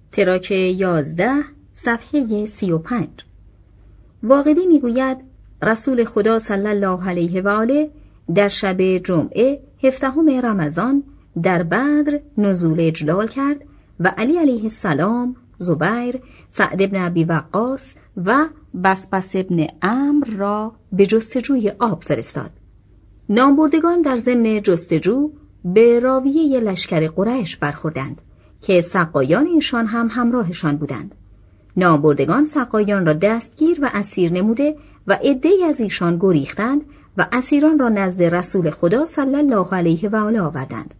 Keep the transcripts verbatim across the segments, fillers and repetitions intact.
تراک یازده صفحه سی و پنج. واقدی میگوید رسول خدا صلی الله علیه و آله در شب جمعه هفدهم رمضان در بدر نزول اجلال کرد و علی علیه السلام، زبیر، سعد بن ابی وقاص و بسبس بن عمرو را به جستجوی آب فرستاد. نامبردگان در ضمن جستجو به راویه لشکر قریش برخوردند که سقایان ایشان هم همراهشان بودند. نامبردگان سقایان را دستگیر و اسیر نموده و عده‌ای از ایشان گریختند و اسیران را نزد رسول خدا صلی الله علیه و آله آوردند.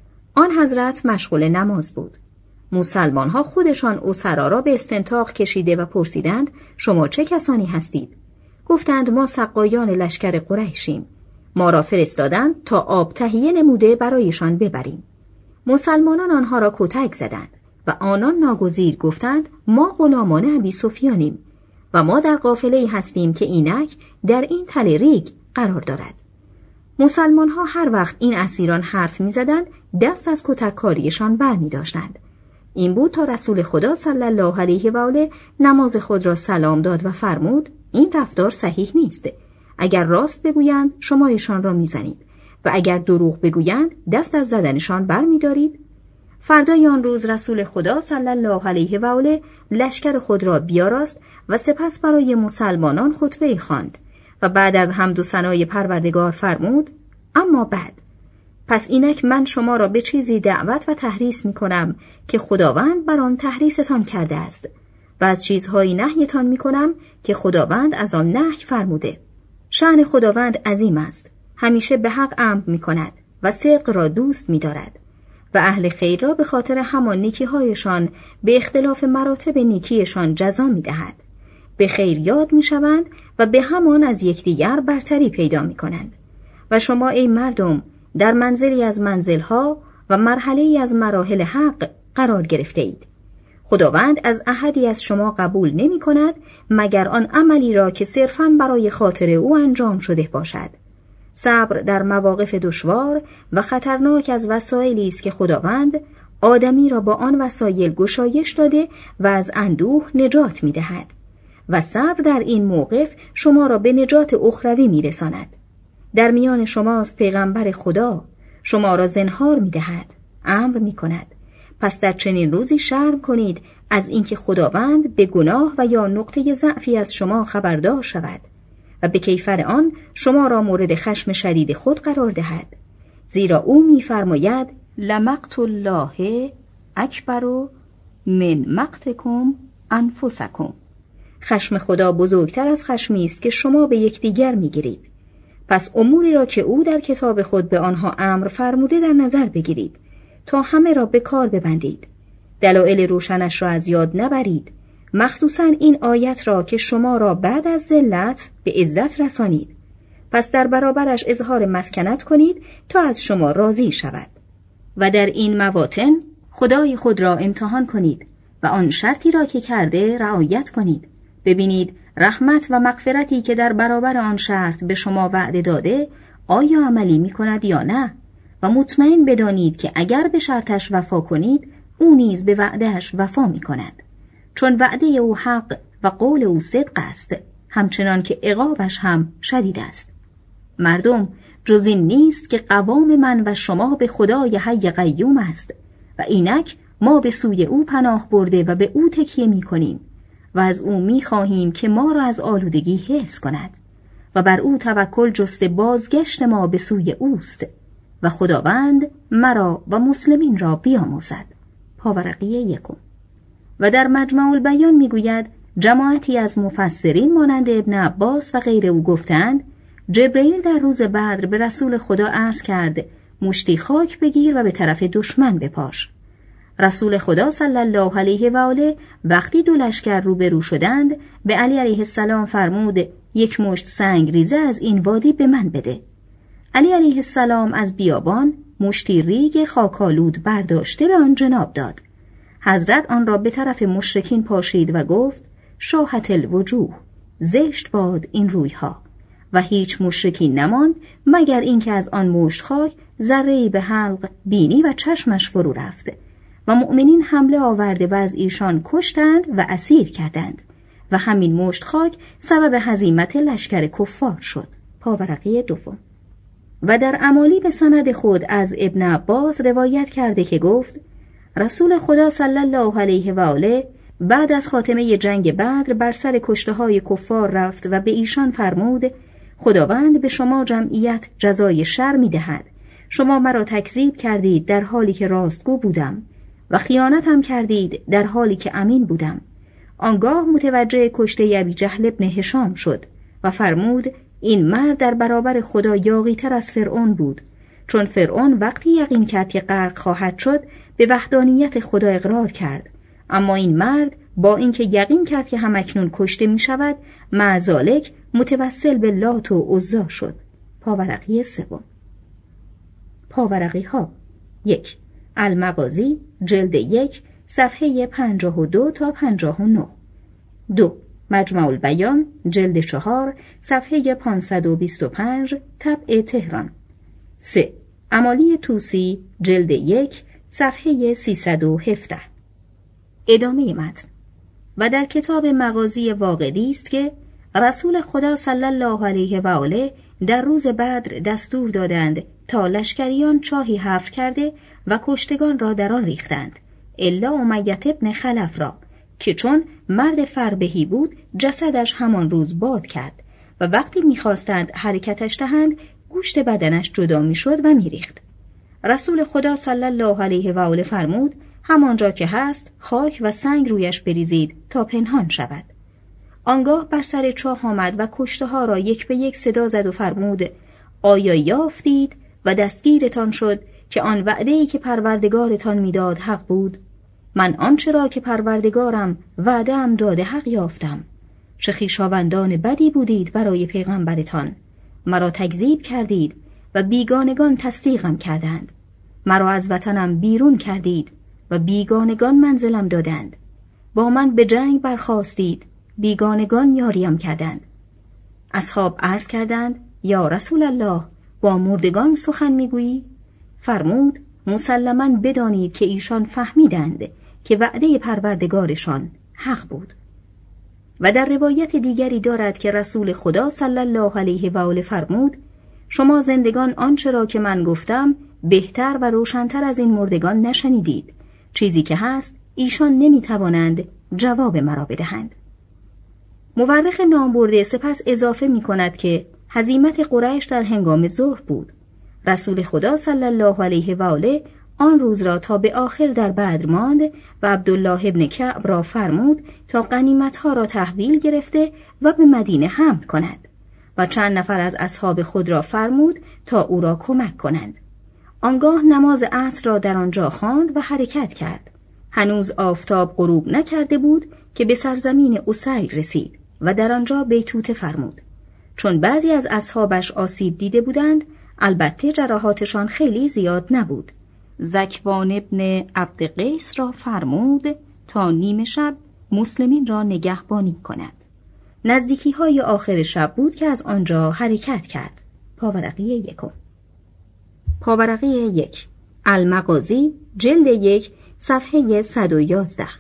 آن حضرت مشغول نماز بود. مسلمان ها خودشان اسرا را به استنطاق کشیده و پرسیدند شما چه کسانی هستید؟ گفتند ما سقایان لشکر قریشیم. ما را فرستادند تا آب تهیه نموده برایشان ببریم. مسلمانان آنها را کتک زدند و آنان ناگزیر گفتند ما غلامان ابی سفیانیم و ما در قافله‌ای هستیم که اینک در این تل ریگ قرار دارد. مسلمان ها هر وقت این اسیران حرف می زدند دست از کتککاریشان بر می داشتند. این بود تا رسول خدا صلی الله علیه و آله نماز خود را سلام داد و فرمود این رفتار صحیح نیست. اگر راست بگویند شما ایشان را می زنید و اگر دروغ بگویند دست از زدنشان بر می دارید. فردای آن روز رسول خدا صلی الله علیه و آله لشکر خود را بیاراست و سپس برای مسلمانان خطبه خواند و بعد از حمد و ثنای پروردگار فرمود اما بعد پس اینک من شما را به چیزی دعوت و تحریص می کنم که خداوند بر آن تحریصتان کرده است و از چیزهایی نهیتان می کنم که خداوند از آن نهی فرموده. شأن خداوند عظیم است، همیشه به حق امر می کند و صدق را دوست می دارد و اهل خیر را به خاطر همان نیکی‌هایشان به اختلاف مراتب نیکیشان جزا می دهد. به خیر یاد می شوند و به همان از یکدیگر برتری پیدا می کنند. و شما ای مردم در منزلی از منزلها و مرحله‌ای از مراحل حق قرار گرفته اید. خداوند از احدی از شما قبول نمی کند مگر آن عملی را که صرفاً برای خاطر او انجام شده باشد. صبر در مواقف دشوار و خطرناک از وسایلی است که خداوند آدمی را با آن وسایل گشایش داده و از اندوه نجات می دهد و صبر در این موقف شما را به نجات اخروی می رساند. در میان شماست پیغمبر خدا، شما را زنهار می دهد، امر می کند. پس در چنین روزی شرم کنید از اینکه خداوند به گناه و یا نقطه ضعفی از شما خبردار شود و به کیفر آن شما را مورد خشم شدید خود قرار دهد. زیرا او می‌فرماید لمقت الله اکبر من مقتکم انفسکم. خشم خدا بزرگتر از خشمی است که شما به یکدیگر می‌گیرید. پس اموری را که او در کتاب خود به آنها امر فرموده در نظر بگیرید تا همه را به کار ببندید. دلایل روشنش را از یاد نبرید، مخصوصاً این آیت را که شما را بعد از ذلت به عزت رسانید. پس در برابرش اظهار مسکنت کنید تا از شما راضی شود. و در این مواطن خدای خود را امتحان کنید و آن شرطی را که کرده رعایت کنید. ببینید رحمت و مغفرتی که در برابر آن شرط به شما وعده داده آیا عملی می کند یا نه؟ و مطمئن بدانید که اگر به شرطش وفا کنید او نیز به وعدهش وفا می کند. چون وعده او حق و قول او صدق است، همچنان که عقابش هم شدید است. مردم جز این نیست که قوام من و شما به خدای حی قیوم است و اینک ما به سوی او پناه برده و به او تکیه می کنیم و از او می خواهیم که ما را از آلودگی حفظ کند و بر او توکل جست بازگشت ما به سوی اوست و خداوند مرا و مسلمین را بیامرزد. پاورقی یکم. و در مجمع البیان می گوید جماعتی از مفسرین مانند ابن عباس و غیر او گفتند جبرئیل در روز بدر به رسول خدا عرض کرد مشتی خاک بگیر و به طرف دشمن بپاش. رسول خدا صلی الله علیه و آله وقتی دو لشکر روبرو شدند به علی علیه السلام فرمود یک مشت سنگ ریزه از این وادی به من بده. علی علیه السلام از بیابان مشتی ریگ خاکالود برداشته به آن جناب داد. حضرت آن را به طرف مشرکین پاشید و گفت شاهت الوجوه، زشت باد این رویها. و هیچ مشرکی نماند مگر اینکه از آن مشت خاک ذره‌ای به حلق، بینی و چشمش فرو رفت و مؤمنین حمله آورده و از ایشان کشتند و اسیر کردند و همین مشت خاک سبب هزیمت لشکر کفار شد. پاورقی دوم. و در امالی به سند خود از ابن عباس روایت کرده که گفت رسول خدا صلی الله علیه و آله بعد از خاتمه جنگ بدر بر سر کشته های کفار رفت و به ایشان فرمود خداوند به شما جمعیت جزای شر می دهد. شما مرا تکذیب کردید در حالی که راستگو بودم و خیانتم کردید در حالی که امین بودم. آنگاه متوجه کشته ابی جهل ابن هشام شد و فرمود این مرد در برابر خدا یاغی تر از فرعون بود، چون فرعون وقتی یقین کرد که غرق خواهد شد به وحدانیت خدا اقرار کرد، اما این مرد با اینکه یقین کرد که همکنون کشته می شود معذالک متوسل به لات و عزا شد. پاورقی سوم. پاورقی ها یک. المغازی جلد یک صفحه پنجاه و دو تا پنجاه و نه. دو. مجمع البیان جلد چهار صفحه پانصد و بیست و پنج طبع تهران. سه. امالی طوسی جلد یک صفحه سیصد و هفده. ادامه متن. و در کتاب مغازی واقدی است که رسول خدا صلی الله علیه و آله در روز بدر دستور دادند تا لشکریان چاهی حفر کرده و کشتگان را در آن ریختند الا امیة ابن خلف را که چون مرد فربهی بود جسدش همان روز باد کرد و وقتی می‌خواستند حرکتش دهند گوشت بدنش جدا می‌شد و می‌ریخت. رسول خدا صلی الله علیه و آله فرمود همانجا که هست خاک و سنگ رویش بریزید تا پنهان شود. آنگاه بر سر چاه آمد و کشته ها را یک به یک صدا زد و فرمود آیا یافتید و دستگیرتان شد که آن وعده‌ای که پروردگارتان میداد حق بود؟ من آنچه را که پروردگارم وعده‌ام داده حق یافتم. چه خویشاوندان بدی بودید برای پیغمبرتان، مرا تکذیب کردید و بیگانگان تصدیقم کردند. مرا از وطنم بیرون کردید و بیگانگان منزلم دادند. با من به جنگ برخاستید، بیگانگان یاریم کردند. اصحاب عرض کردند یا رسول الله با مردگان سخن میگویی؟ فرمود مسلماً بدانید که ایشان فهمیدند که وعده پروردگارشان حق بود. و در روایت دیگری دارد که رسول خدا صلی الله علیه و آله فرمود شما زندگان آنچه را که من گفتم بهتر و روشن‌تر از این مردگان نشنیدید. چیزی که هست ایشان نمیتوانند جواب مرا بدهند. مورخ نامبرده سپس اضافه می کند که هزیمت قریش در هنگام ظهر بود. رسول خدا صلی الله علیه و آله آن روز را تا به آخر در بدر ماند و عبدالله ابن کعب را فرمود تا غنیمت‌ها را تحویل گرفته و به مدینه حمل کند و چند نفر از اصحاب خود را فرمود تا او را کمک کنند. آنگاه نماز عصر را در آنجا خواند و حرکت کرد. هنوز آفتاب غروب نکرده بود که به سرزمین اسیر رسید و در آنجا بیتوته فرمود. چون بعضی از اصحابش آسیب دیده بودند، البته جراحاتشان خیلی زیاد نبود، زکوان ابن عبد قیس را فرمود تا نیمه شب مسلمین را نگهبانی کند. نزدیکی های آخر شب بود که از آنجا حرکت کرد. پاورقی یکم. پاورقی یک. المغازی جلد یک صفحه صد و یازده.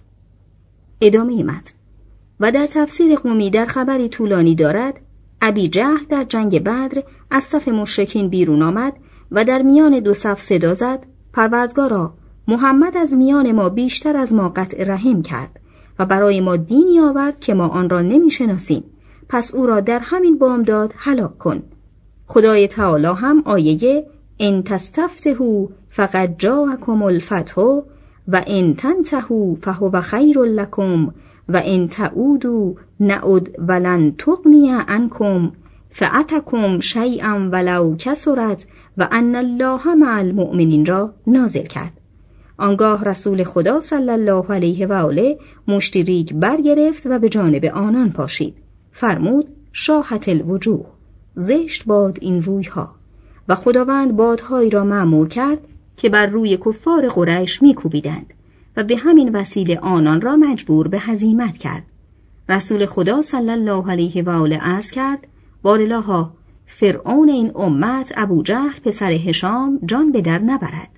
ادامه متن. و در تفسیر قومی در خبری طولانی دارد ابی جهل در جنگ بدر از صف مشرکین بیرون آمد و در میان دو صف صدا زد پروردگارا، محمد از میان ما بیشتر از ما قطع رحم کرد و برای ما دینی آورد که ما آن را نمی شناسیم، پس او را در همین بامداد هلاک کن. خدای تعالی هم آیه ان تستفتحوا فقد جاءکم الفتح و ان تنتهوا فهو خیر لکم و ان تعودوا نعد ولن تغنی عنکم فأتکم شیئا ولو کثرت و ان الله مع المؤمنین را نازل کرد. آنگاه رسول خدا صلی الله علیه و آله مشتی ریگ برگرفت و به جانب آنان پاشید. فرمود شاحت الوجوه، زشت باد این رویها. و خداوند بادهایی را مأمور کرد که بر روی کفار قریش میکوبیدند و به همین وسیله آنان را مجبور به هزیمت کرد. رسول خدا صلی الله علیه و آله عرض کرد بارالها، فرعون این امت ابو جهل پسر هشام جان به در نبرد.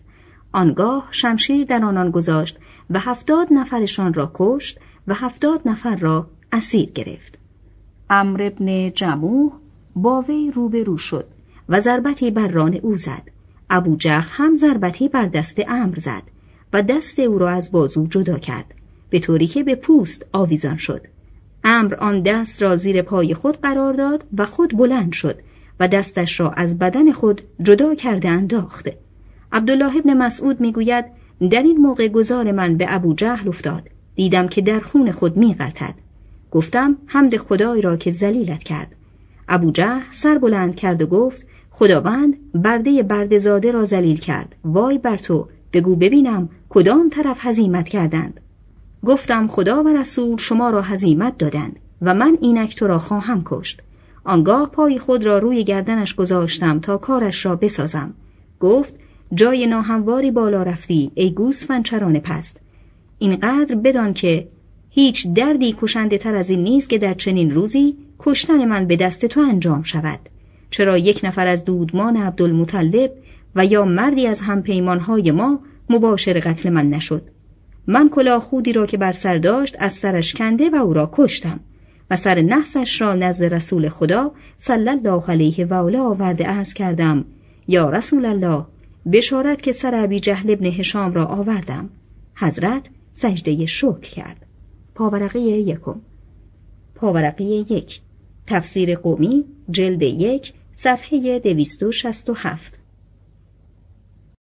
آنگاه شمشیر در آنان گذاشت و هفتاد نفرشان را کشت و هفتاد نفر را اسیر گرفت. عمرو ابن جموح با وی روبرو شد و ضربتی بر ران او زد. ابو جهل هم ضربتی بر دست عمرو زد و دست او را از بازو جدا کرد، به طوری که به پوست آویزان شد. عمرو آن دست را زیر پای خود قرار داد و خود بلند شد و دستش را از بدن خود جدا کرده انداخت. عبدالله ابن مسعود میگوید در این موقع گذار من به ابو جهل افتاد، دیدم که در خون خود میغلطد. گفتم حمد خدای را که ذلیلت کرد. ابو جهل سر بلند کرد و گفت خداوند برده برده‌زاده را ذلیل کرد، وای بر تو، بگو ببینم کدام طرف هزیمت کردند. گفتم خدا و رسول شما را هزیمت دادند و من اینک تو را خواهم کشت. آنگاه پای خود را روی گردنش گذاشتم تا کارش را بسازم. گفت جای ناهمواری بالا رفتی ای گوسفند چران پست. اینقدر بدان که هیچ دردی کشنده تر از این نیست که در چنین روزی کشتن من به دست تو انجام شود. چرا یک نفر از دودمان عبدالمطلب و یا مردی از همپیمانهای ما مباشر قتل من نشد؟ من کلاه خودی را که بر سر داشت از سرش کنده و او را کشتم و سر نحسش را نزد رسول خدا صلی الله علیه و آله آورده عرض کردم یا رسول الله، بشارت که سر ابی جهل ابن هشام را آوردم. حضرت سجده شکر کرد. پاورقی یکم. پاورقی یک، تفسیر قومی، جلد یک، صفحه دویست و شصت و هفت.